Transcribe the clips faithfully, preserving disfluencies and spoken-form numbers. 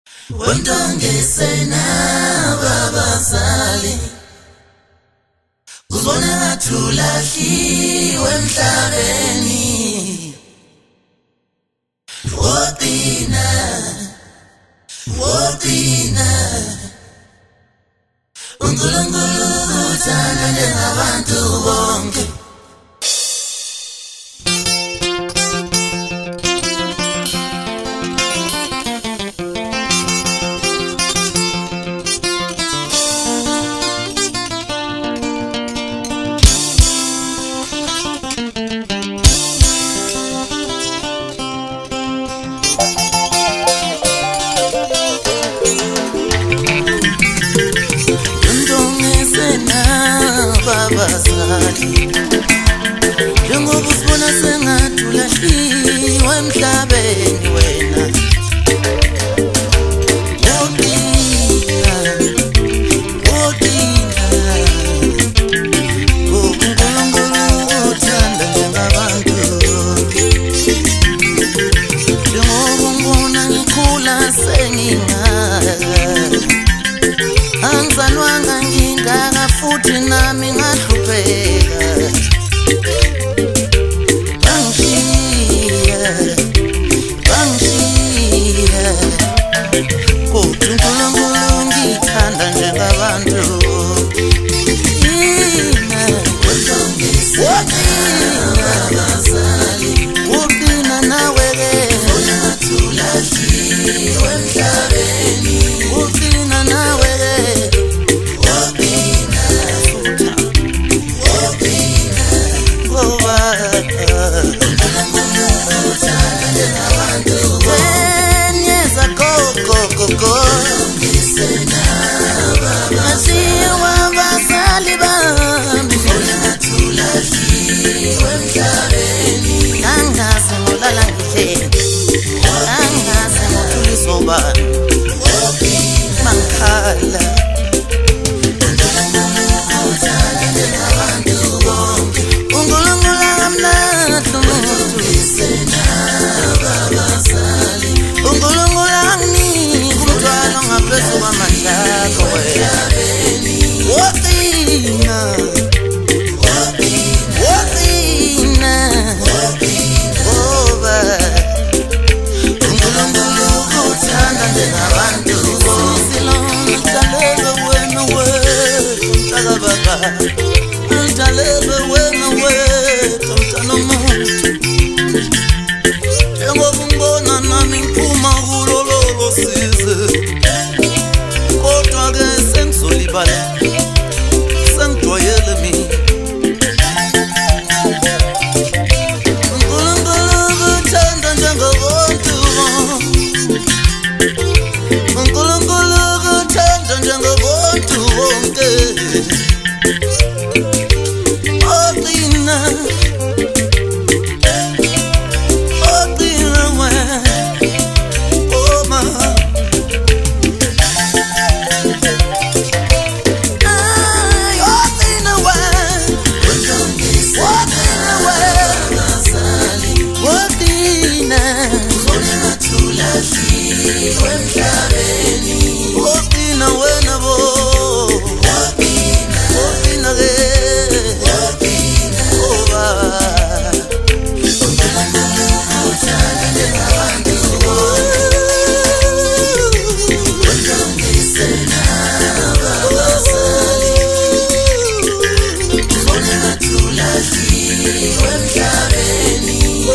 Wendongesena babazali uzona ngathulahliwe emhlabeni wotina wotina uNkulunkulu uthanda njengabantu bonke Njengoba usibona sengathulahliwe emhlabeni wena wotina wotina uNkulunkulu uthanda njengabantu njengoba ngibona ngikhula sengingaka angizalwanga ngingaka futhi nami ngahlupheka bangishiya bangishiya kodwa uNkulunkulu ngithanda njengabantu yina wotina nawe-ke ngathulahliwe emhlabeni wotina nawe-ke Mangkhala uNkulunkulu amnatha umuntu uNkulunkulu anginika umthwalo ngaphezu kwamandla akho wotina wotina oba uNkulunkulu uthanda njengabantu Altalebe wena wethu mntaka baba Altalebe wena wethu mntana omuntu Njengoba ungibona nami ngiphuma kulo lolo size Kodwa-ke sengizolibala sengijwayele mina uNkulunkulu uthanda njengabantu uNkulunkulu uthanda njengabantu bonke otina otina we oma ay otina we otina we otina ngathulahliwe emhlabeni wotina wena bo wotina wotina ke wotina oba uNkulunkulu uthanda njengabantu wendongesena babazali uzona ngathulahliwe emhlabeni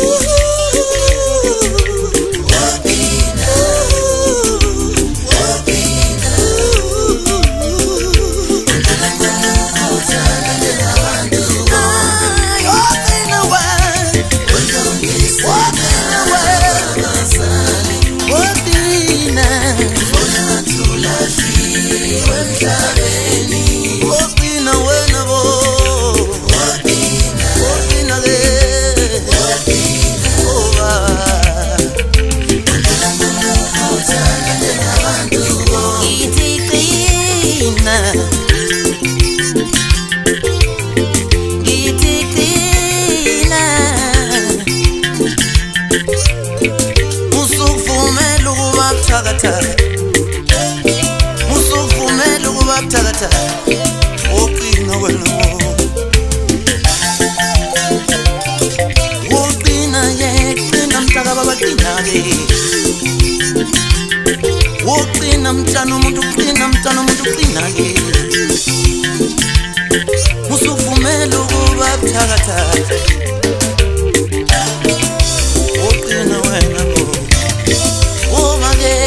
wotina wena bo wotina ke oba uthanda njengabantu ithi qina ithi qina usuvumela ukuba buthakathaka uqina-ke musuvumela ukuba buthakathaka uqina wena bo uma-ke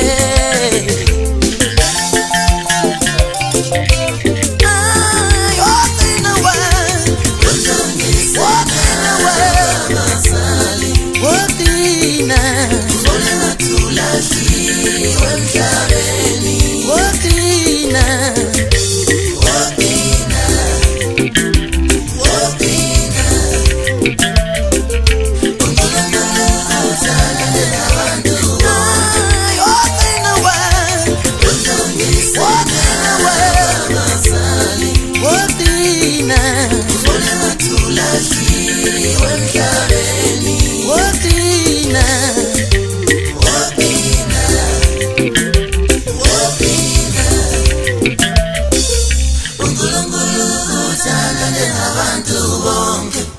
uNkulunkulu uthanda njengabantu bonke.